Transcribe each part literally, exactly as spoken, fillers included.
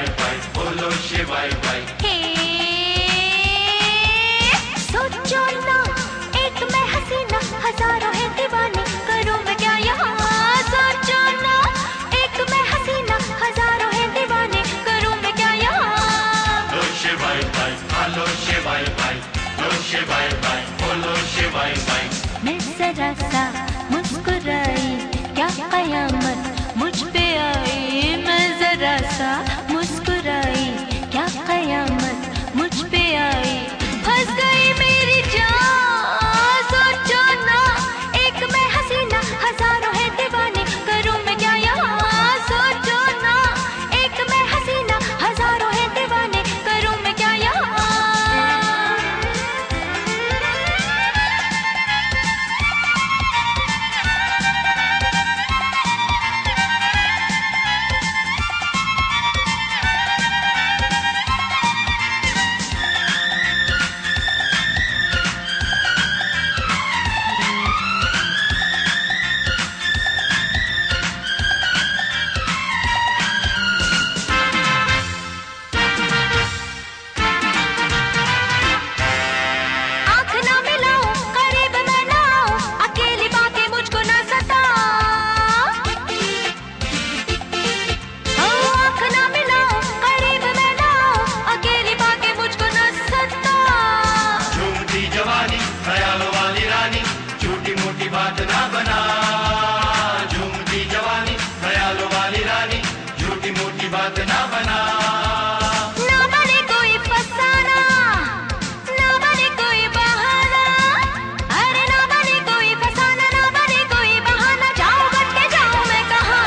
शिवाय बाय, बोलो शिवाय बाय। हे सोचो ना, एक मैं हसीना, हजारों है दीवाने, करूं मैं क्या यहाँ। सोचो ना, एक मैं हसीना, हजारों है दीवाने, करूं मैं क्या यहाँ। लो शिवाय बाय, बोलो शिवाय बाय, लो शिवाय बाय, बोलो शिवाय बाय। मैं जरा सा मुस्कुराई, क्या कयामत मुझ पे आई। मैं जरा सा मुस्कुराई, क्या कयामत मुझ पे आई। फंस गई मेरी जान, सोचो ना, एक मैं हसीना, हजारों है दीवाने, करूं मैं क्या यहाँ। सोचो ना, एक मैं हसीना, हजारों है दीवाने, करूं मैं क्या यहाँ। बात ना बना, झूमती जवानी, ख्यालों वाली रानी, झूठी मूठी बात ना बना। ना बने कोई फसाना, ना बने कोई बहाना, अरे ना बने कोई फसाना, ना बने कोई बहाना। जाओ बच के जाओ मैं कहाँ।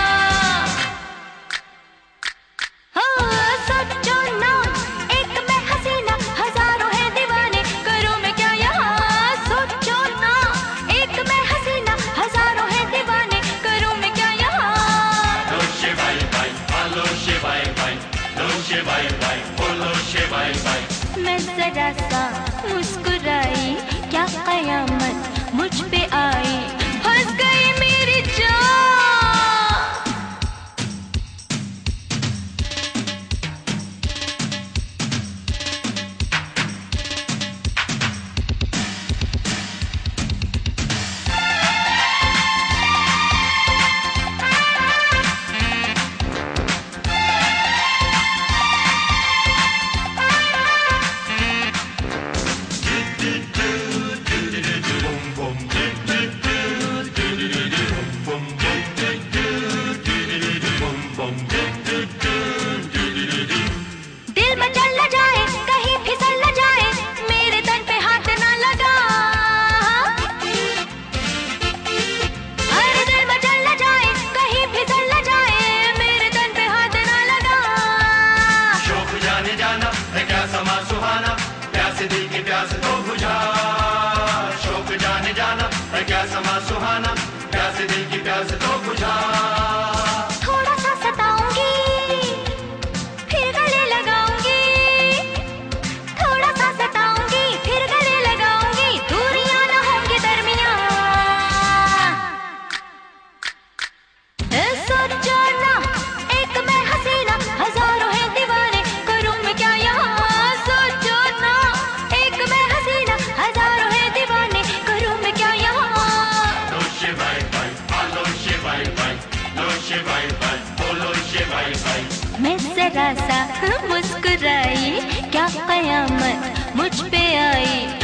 हो सोचो ना, एक मैं हसीना, हजारों है दीवाने, करूं मैं क्या यहाँ। सोचो ना, एक मैं हसीना, हजारों है दीवाने, करूं मैं क्या यहाँ। लो शिवाय बाय, बोलो शिवाय बाय, लो शिवाय बाय, बोलो शिवाय बाय। मैं जरा सा मुस्कुराई, क्या कयामत मुझ पे आई। फंस गई मेरी जान। दिल में चल न जाए, कहीं फिसल न जाए, मेरे तन पे हाथ ना लगा। अरे दिल में चल न जाए, कहीं फिसल न जाए, मेरे तन पे हाथ ना लगा। शौक जाने जाना है क्या समा सुहाना, प्यास दिल की प्यास तो बुझा। शौक जाने जाना है क्या समा सुहाना, प्यास दिल की प्यास तो बुझा। थोड़ा सा सताऊंगी, फिर गले लगाऊंगी, थोड़ा सा सताऊंगी, फिर गले लगाऊंगी, दूरियां न होंगी दरमियां। ए सोचो ना, एक मैं हसीना, हजारों है दीवाने, करूं मैं क्या यहाँ। सोचो ना, एक मैं हसीना, हजारों है दीवाने, करूं मैं क्या यहाँ। लो शिवाय बाय, बोलो शिवाय बाय, लो शिवाय बाय, बोलो शिवाय बाय। मैं जरा सा मुस्कुराई, क्या कयामत मुझ पे आई।